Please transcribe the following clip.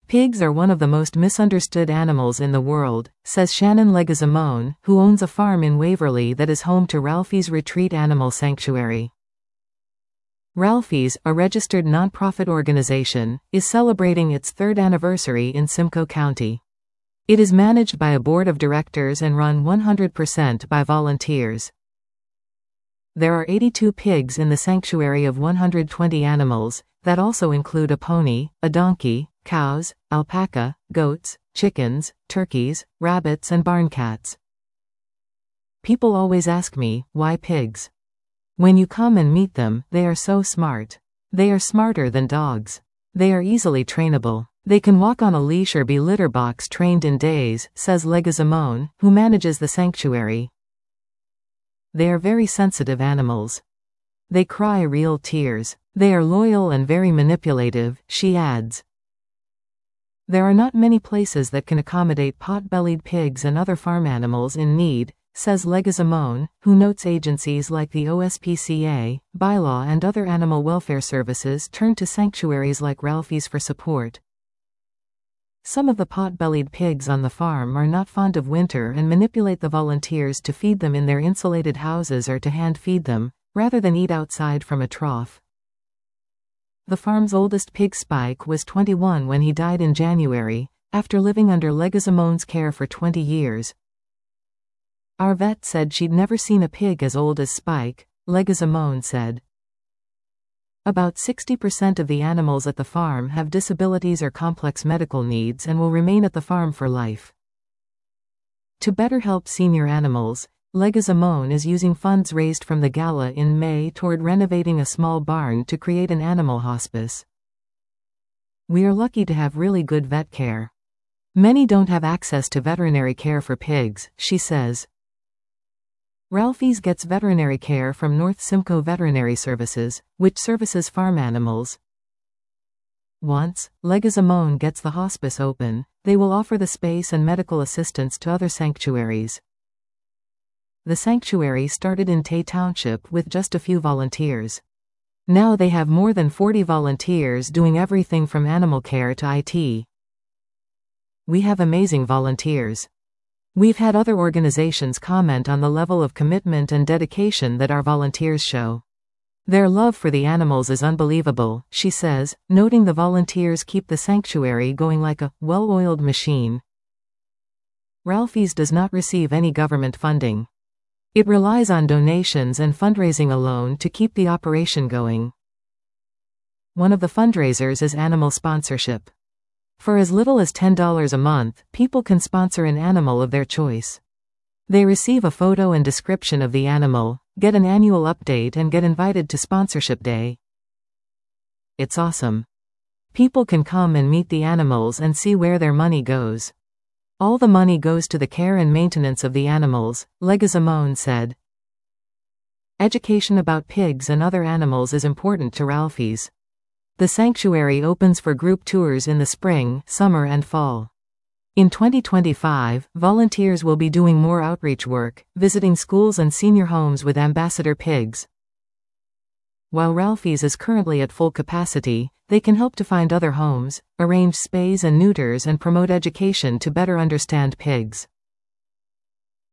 Pigs are one of the most misunderstood animals in the world, says Shannon Leguizamon, who owns a farm in Waverly that is home to Ralphie's Retreat Animal Sanctuary. Ralphie's, a registered nonprofit organization, is celebrating its 3rd anniversary in Simcoe County. It is managed by a board of directors and run 100% by volunteers. There are 82 pigs in the sanctuary of 120 animals, that also include a pony, a donkey, cows, alpaca, goats, chickens, turkeys, rabbits and barn cats. People always ask me, why pigs? When you come and meet them, they are so smart. They are smarter than dogs. They are easily trainable. They can walk on a leash or be litter box trained in days, says Leguizamon, who manages the sanctuary. They are very sensitive animals. They cry real tears. They are loyal and very manipulative, she adds. There are not many places that can accommodate pot-bellied pigs and other farm animals in need, says Leguizamon, who notes agencies like the OSPCA, Bylaw and other animal welfare services turn to sanctuaries like Ralphie's for support. Some of the pot-bellied pigs on the farm are not fond of winter and manipulate the volunteers to feed them in their insulated houses or to hand feed them, rather than eat outside from a trough. The farm's oldest pig, Spike, was 21 when he died in January, after living under Leguizamon's care for 20 years. Our vet said she'd never seen a pig as old as Spike, Leguizamon said. About 60% of the animals at the farm have disabilities or complex medical needs and will remain at the farm for life. To better help senior animals, Leguizamon is using funds raised from the gala in May toward renovating a small barn to create an animal hospice. We are lucky to have really good vet care. Many don't have access to veterinary care for pigs, she says. Ralphie's gets veterinary care from North Simcoe Veterinary Services, which services farm animals. Once Leguizamon gets the hospice open, they will offer the space and medical assistance to other sanctuaries. The sanctuary started in Tay Township with just a few volunteers. Now they have more than 40 volunteers doing everything from animal care to IT. We have amazing volunteers. We've had other organizations comment on the level of commitment and dedication that our volunteers show. Their love for the animals is unbelievable, she says, noting the volunteers keep the sanctuary going like a well-oiled machine. Ralphie's does not receive any government funding. It relies on donations and fundraising alone to keep the operation going. One of the fundraisers is animal sponsorship. For as little as $10 a month, people can sponsor an animal of their choice. They receive a photo and description of the animal, get an annual update and get invited to sponsorship day. It's awesome. People can come and meet the animals and see where their money goes. All the money goes to the care and maintenance of the animals, Leguizamon said. Education about pigs and other animals is important to Ralphie's. The sanctuary opens for group tours in the spring, summer and fall. In 2025, volunteers will be doing more outreach work, visiting schools and senior homes with ambassador pigs. While Ralphie's is currently at full capacity, they can help to find other homes, arrange spays and neuters and promote education to better understand pigs.